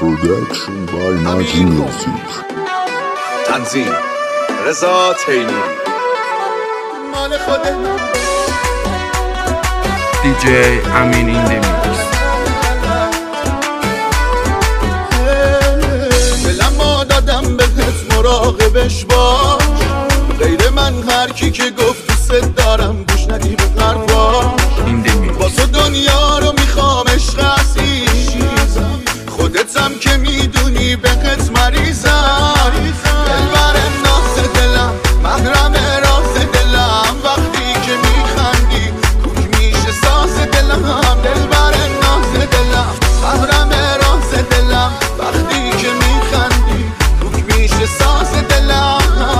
Production by Nagi Music. تنظیم رضا تیموری. مال خودت DJ امین این دمیکس. دلمو دادم بهت مراقبش باش، غیر من هر کی که گفت دوست دارم گوش ندی به حرفاش. این دمیکس با تو دنیا رو میخوام عشق عزیزم، خودتم که میدونی بهت مریضم. دلبر ناز دلم، محرم راز دلم، وقتی که میخندی کوک میشه ساز دلم. دلبر ناز دلم، محرم راز دلم، وقتی که میخندی کوک میشه ساز دلم.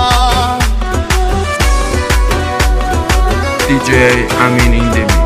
DJ امین این دمیکس.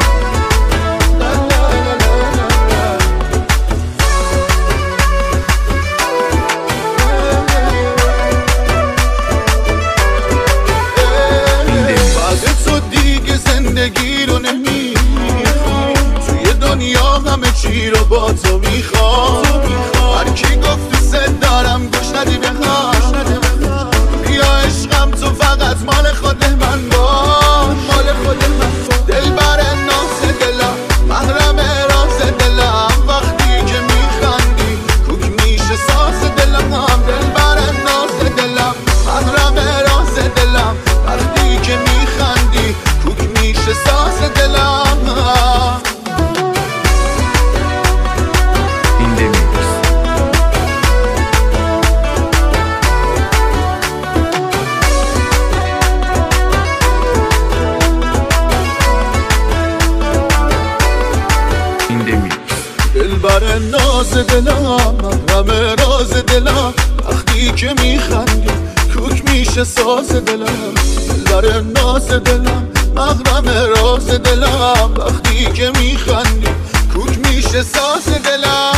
زندگی رو نمیخوام، توی دنیا همه چی رو با تو میخوام. هر کی گفت دوست دارم گوش ندی بهش، بیا عشقم تو فقط مال خود من باش، مال خود من. دلبر ناز دلم، محرم راز دلم، وقتی که میخندی کوک میشه ساز دلم. دلبر ناز دلم، محرم راز دلم، وقتی که میخندی کوک میشه ساز دلم. این دمیکس. این دمیکس. دلبر ناز دلم، محرم راز دلم، وقتی که میخندی کوک میشه ساز دلم. دلبر ناز دلم، محرم راز دلم، وقتی که میخندی کوک میشه ساز دلم.